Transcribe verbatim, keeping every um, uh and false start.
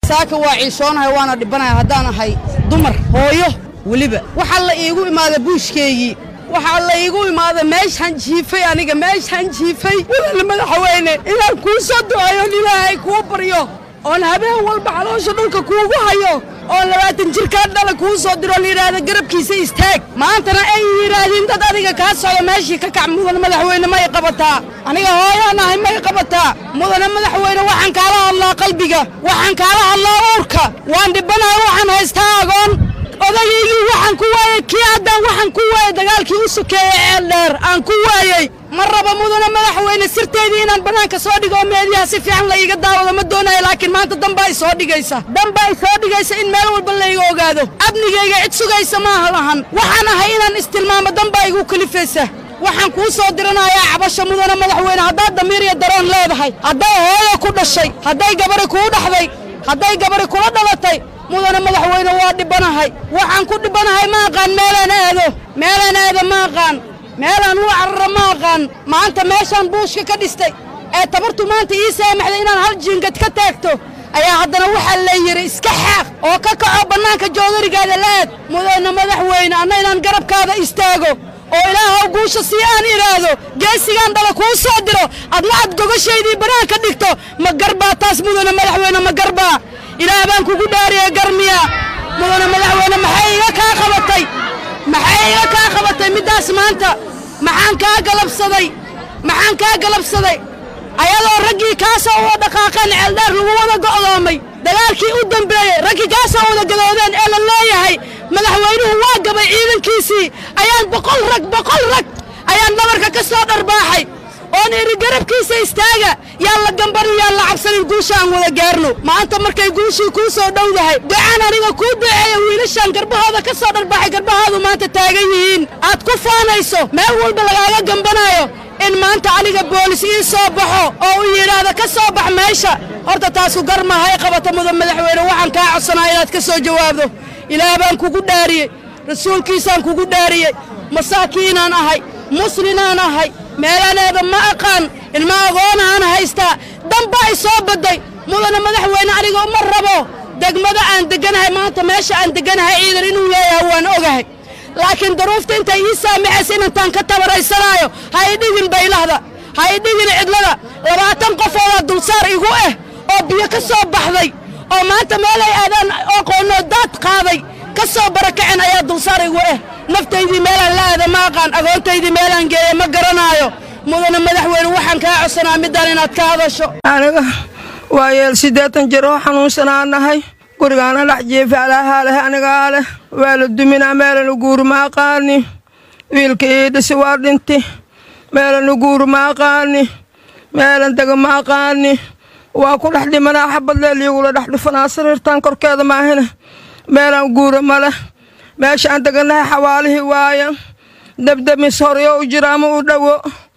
saaka waa ciishoonahay waana dhibanahay haddaan ahay dumar hooyo weliba waxa la iigu imaada buushkeygii waxa la iigu imaada meeshan jiifay aniga meeshan jiifay wala madaxweyne inaan ku soo duceeyo ilaahay ku baryo oo habeen walba caloosha dhulka kuugu hayo oo labaatan jirka dhala ku soo diro liiraada garabkiisa istaag maantana ay yiraahdeen dad adiga ka socdo meeshii ka kac mudan madaxweyne ma qabataa aniga hooyanahay ma qabataa mudan madaxweyne waxaan kaala hadlaa qalbiga waxaan kaala hadlaa uurka waan dhibanahay waxaan haystaa agoon odaygii waxaan ku waayay kii haddaan waxaan ku waayay dagaalkii u sokeeyay ee dheer aan ku waayay ma raba mudana madaxweyne sirteedii inaan banaanka soo dhigo meediyaha si fiican la iga daawado ma doonayo laakiin maanta damba ay soo dhigaysa damba ay soo dhigaysa in meel walba la iga ogaado abnigayga cid sugaysa ma lahan waxaan ahay inaan istilmaamo damba igu kalifaysa waxaan ku soo diranayaa cabasho mudana madaxweyne haddaad damiir iyo daroon leedahay hadday hooyo ku dhashay hadday gabar ku dhaxday hadday gabar kula dhalatay mudana madaxweyne waa dhibanahay waxaan ku dhibanahay ma aqaan meelaan aado meelaan aado ma aqaan meelaan u carro ma aqaan maanta meeshaan buushka ka dhistay ee tabartu maanta ii saamaxday inaan hal jiingad ka taagto ayaa haddana waxaa la yiri iska xaaq oo ka kaco bannaanka joodarigaada laad mudana madaxweyne anna inaan garabkaada istaago oo ilaahow guusha si aan iraado geesigaan dhala kuu soo diro adna ad gogashaydii bannaanka dhigto ma garbaa taas mudana madaxweyne ma garbaa ilaah baan kugu dhaariyay garmiya mudana madaxweyne maxay iga ka qabatay maxay iga ka qabatay midaas maanta maxaan ka galabsaday maxaan ka galabsaday ayadoo raggii ka soo wada dhaqaaqan ceeldheer lagu wada go'doomay dagaalkii u dambeeyay raggii ka soo wada gadoodeen ee la leeyahay madaxweynuhu waa gabay ciidankiisii ayaan boqol rag boqol rag ayaan dhabarka ka soo dharbaaxay oo iri garabkiisa istaaga yaa la gambar yaa la cabsanin guushaan wada gaarno maanta markay guushii ku soo dhowdahay ducaan aniga ku duceeyo wiilashan garbahooda ka soo dharbaaxay garbahoodu maanta taagan yihiin aad ku faanayso meel walba lagaaga gambanayo in maanta aniga boolis ii soo baxo oo uu yiraahdo ka soo bax meesha horta taasku garmahay qabata mudan madaxweyne waxaan ka codsanayaa inaad ka soo jawaabdo ilaah baan kugu dhaariyay rasuulkiisaan kugu dhaariyay masaakiinaan ahay muslimaan ahay meelaneeda ma aqaan ilma agoonaan haystaa damba ay soo baday mudana madaxweyne aniga uma rabo degmada aan deganahay maanta meesha aan deganahay ciidan inuu leeyahay waan ogahay laakiin duruufta intay ii saamaxaysa intaan ka tabaraysanayo ha i dhigin baylahda ha i dhigin cidlada labaatan qof oo dulsaar igu ah oo biyo ka soo baxday oo maanta meel ay aadaan aqoonno dad qaaday ka soo barakacin ayaa dulsaar igu ah naftaydii meelaan la aada ma aqaan agoontaydii meelaan geeyay ma garanayo mudana madaxweyne waxaan kaa codsanaa midaan inaad ka hadasho aniga waa yeel siddeetan jir oo xanuunsanaanahay gurigaana dhex jiifa alaahaa leh anigaa leh waa la duminaa meelanu guuri ma aqaani wiilka ii dhisi waa dhinti meelanu guuri ma aqaani meelan dega ma aqaani waa ku dhex dhimanaa xabad leel iyagula dhex dhufanaa sariirtaan korkeeda maahina meelaan guura ma leh meeshaan deganahay xawaalihii waayan dabdamis horyo u jira ama u dhowo